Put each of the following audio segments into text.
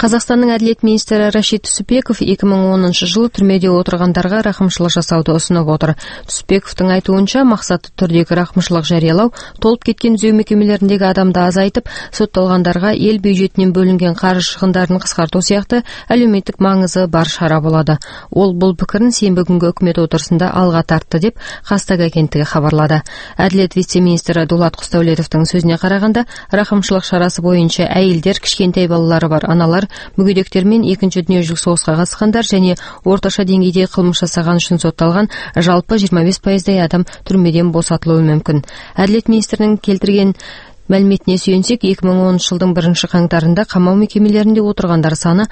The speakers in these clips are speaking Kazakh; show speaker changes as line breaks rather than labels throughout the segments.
Қазақстанның әділет министрі Рашид Түсіпбеков 2010 жылы түрмеде отырғандарға рақымшылық жасауды ұсынып отыр. Түсіпбековтың айтуынша, мақсатты түрдегі рақымшылық жариялау толып кеткен түзеу мекемелеріндегі адамды азайтып, сотталғандарға ел бюджетінен бөлінген қаржы шығындарын қысқарту сияқты әлеуметтік маңызы бар шара болады. Ол бұл пікірін сенбі күнгі үкімет отырысында алға тартты деп Қазтаг агенттігі хабарлады. Әділет вице-министрі Дулат Құсдәулетовтың сөзіне қарағанда, рақымшылық шарасы бойынша әйелдер, кішкентай балалары бар аналар, мүгедектер мен екінші дүниежүзілік соғысқа қатысқандар және орташа деңгейде қылмыс жасаған үшін сотталған жалпы 25%-дай адам түрмеден босатылуы мүмкін. Әділет министрінің келтірген мәліметіне сүйенсек, 2010 жылдың 1 қаңтарында қамау мекемелерінде отырғандар саны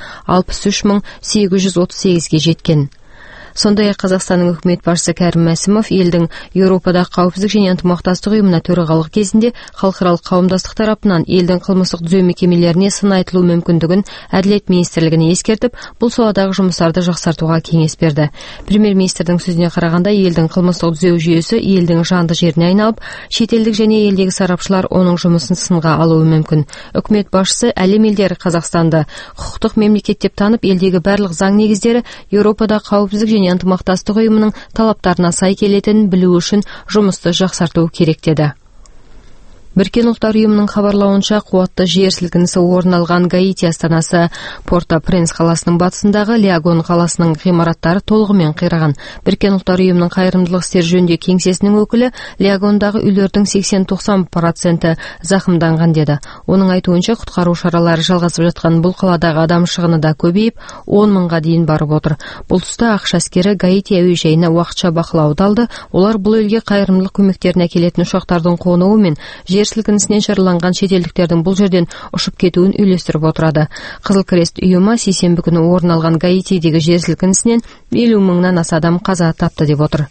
63.838-ге жеткен. Сондай-ақ Қазақстанның үкімет басшысы Кәрім Мәсімов елдің Еуропадағы қауіпсіздік және ынтымақтастық ұйымына төрағалық кезінде халықаралық қауымдастық тарапынан елдің қылмыстық түзеу мекемелеріне сын айтылу мүмкіндігін әділет министрлігіне ескертіп, бұл саладағы жұмыстарды жақсартуға кеңес берді. Премьер-министрдің сөзіне қарағанда, елдің қылмыстық түзеу жүйесі елдің жанды жеріне айналып, шетелдік және елдегі сарапшылар оның жұмысын сынға алуы мүмкін. Үкімет басшысы әлем елдері Қазақстанды құқықтық мемлекет деп танып, елдегі барлық заң негіздері Еуропадағы қауіпсіздік және ынтымақтастық ұйымының талаптарына сай келетінін білу үшін жұмысты жақсарту керек деді. Біріккен ұлттар ұйымының хабарлауынша, қуатты жер сілкінісі орын алған Гаити астанасы Порт-о-Пренс қаласының батысындағы Лиагон қаласының ғимараттары толығымен қираған. Біріккен ұлттар ұйымының қайырымдылық істер жөніндегі кеңсесінің өкілі Лиагондағы үйлердің 80-90% зақымданған деді. Оның айтуынша, құтқару шаралары жалғасып жатқан бұл қаладағы адам шығыны да көбейіп, 10 мыңға дейін барып отыр. Бұл тұста ақш әскері Гаити әуежайына уақытша бақылауды алды. Олар бұл елге қайырымдылық көмектерін әкелетін ұшақтардың қонуы мен жер сілкінісінен жараланған шетелдіктердің бұл жерден ұшып кетуін үйлестіріп отырады. Қызыл крест ұйымы сейсенбі күні орын алған Гаитидегі жер сілкінісінен 50 мыңнан аса адам қаза тапты деп отыр.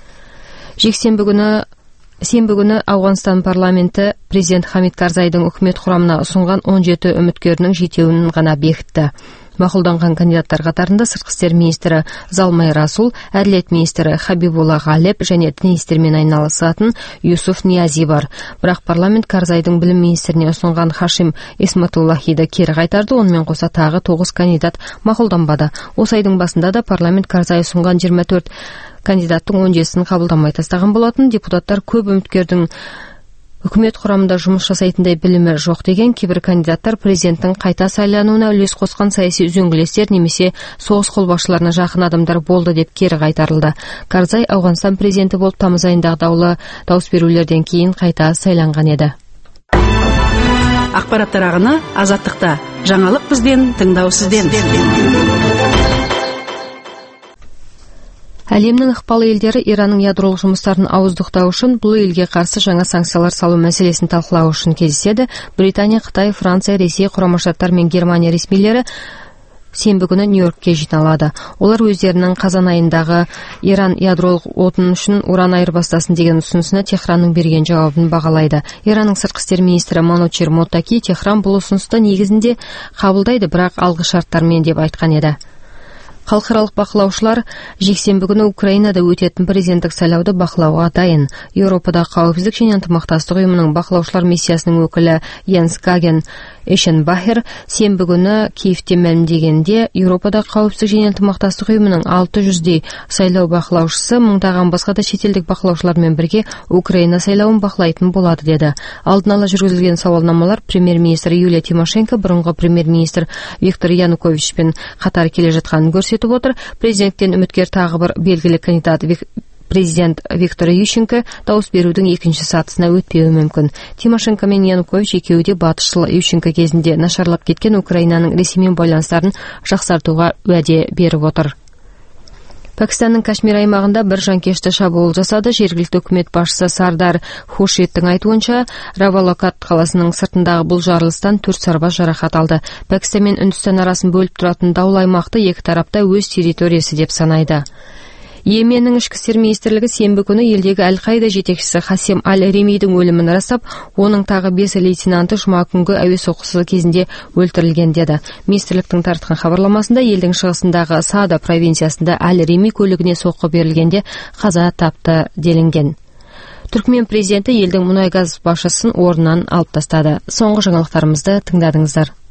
Сенбі күні Ауғанстан парламенті президент Хамид Карзайдың үкімет құрамына ұсынған 17 үміткерінің жетеуін ғана бекітті. Мақұлданған кандидаттар қатарында сыртқы істер министрі Залмай Расул, әділет министрі Хабибулла Ғалеп және діни істермен айналысатын Юсуф Ниязи бар. Бірақ парламент Карзайдың білім министріне ұсынған Хашим Исматуллахиді кері қайтарды, онымен қоса тағы 9 кандидат мақұлданбады. Осы айдың басында да парламент Карзай ұсынған 24 кандидаттың 17-сін қабылдамай тастаған болатын. Депутаттар көп үміткердің үкімет құрамында жұмыс жасайтындай білімі жоқ деген, кейбір кандидаттар президенттің қайта сайлануына үлес қосқан саяси үзеңгілестер немесе соғыс қолбасшыларына жақын адамдар болды деп кері қайтарылды. Карзай Ауғанстан президенті болып тамыз айындағы даулы дауыс берулерден кейін қайта сайланған еді.
Ақпараттар ағыны Азаттықта. Жаңалық бізбен, тыңдау сізден.
Әлемнің ықпалы елдері Иранның ядролық жұмыстарын ауыздықтау үшін бұл елге қарсы жаңа санкциялар салу мәселесін талқылау үшін кездеседі. Британия, Қытай, Франция, Ресей, Құрама Штаттар мен Германия ресмилері сенбі күні Нью-Йоркке жиналады. Олар өздерінің қазан айындағы Иран ядролық отын үшін уран айырбастасын деген ұсынысына Техранның берген жауабын бағалайды. Иранның сыртқы істер министрі Манучер Мотаки Техран бұл ұсынысты негізінде қабылдайды, бірақ алғы шарттармен деп айтқан еді. Халықаралық бақылаушылар жексенбі күні Украинада өтетін президенттік сайлауды бақылауға дайын. Еуропадағы қауіпсіздік және ынтымақтастық ұйымының бақылаушылар миссиясының өкілі Йенс Гаген Эшенбахер сенбі күні Киевте мәлімдегенде, Еуропадағы қауіпсіздік және ынтымақтастық ұйымының 600-дей сайлау бақылаушысы мыңдаған басқа да шетелдік бақылаушылармен бірге Украина сайлауын бақылайтын болады деді. Алдын ала жүргізілген сауалнамалар премьер-министр Юлия Тимошенко бұрынғы премьер-министр Виктор Януковичпен қатар келе жатқанын көрсетіп отыр. Президенттен үміткер тағы бір белгілі кандидат президент Виктор Ющенко дауыс берудің екінші сатысына өтпеуі мүмкін. Тимошенко мен Янукович екеуі де батысшыл Ющенко кезінде нашарлап кеткен Украинаның Ресеймен байланыстарын жақсартуға уәде беріп отыр. Пәкістанның Кашмир аймағында бір жанкешті шабуыл жасады. Жергілікті үкімет басшысы Сардар Хуршидтің айтуынша, Равалакат қаласының сыртындағы бұл жарылыстан 4 сарбаз жарақат алды. Пәкістан мен Үндістан арасын бөліп тұратын даулы аймақты екі тарапта өз территориясы деп санайды. Йеменнің ішкі істер министрлігі сенбі күні елдегі Әл-Қаида жетекшісі Хасем Аль-Ремидің өлімін растап, оның тағы 5 лейтенанты жұма күнгі әуе соққысы кезінде өлтірілген деді. Министрліктің таратқан хабарламасында елдің шығысындағы Саада провинциясында Аль-Реми көлігіне соққы берілгенде қаза тапты делінген. Түркмен президенті елдің мұнай газ басшысын орнынан алып тастады. Соңғы жаңалықтарымызды тыңдадыңыздар.